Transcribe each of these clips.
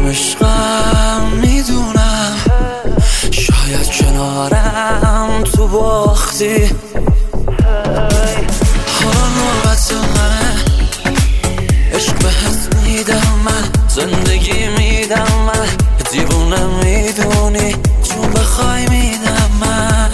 عشقم میدونم شاید کنارم تو باختی. حالا نوبت منه، عشق بهت میدم من، زندگی میدم من، دیوونه میدونی چون بخوای میدم من.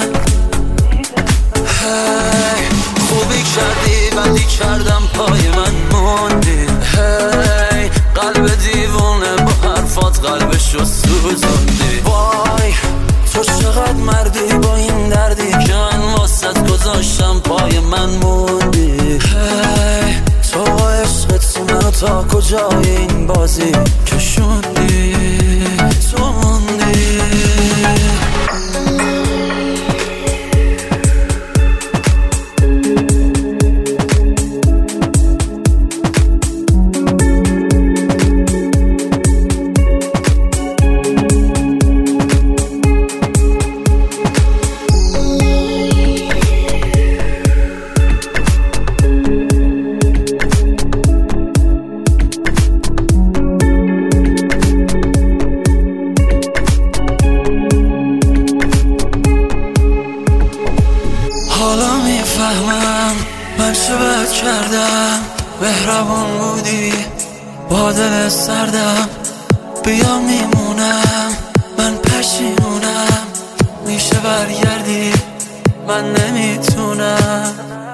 هی خوبی کردی بدی کردم پای من موندی. هی قلب دیوونه با حرفات قلبشو سوزوندی. وای تو چقدر مردی با این دردی که من واسط گذاشتم پای من موندی. هی تو عشقت منو تا کجای این بازی کشوندی، تو موندی. حالا میفهمم من چه بد کردم، مهربون بودی با دل سردم. بیا میمونم من پشیمونم، میشه برگردی من نمیتونم.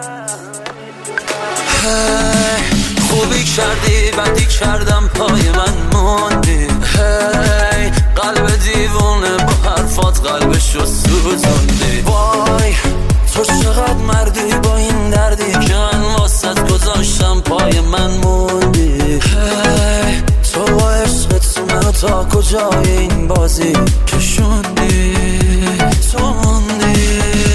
هی خوبی کردی بدی کردم پای من موندی. هی قلب دیوونه با حرفات قلبشو سوزوندی. وای تو چقدر مردی با این دردی که من واسط گذاشتم پای من موندی. هی تو با عشقت منو تا کجای این بازی کشوندی، تو موندی.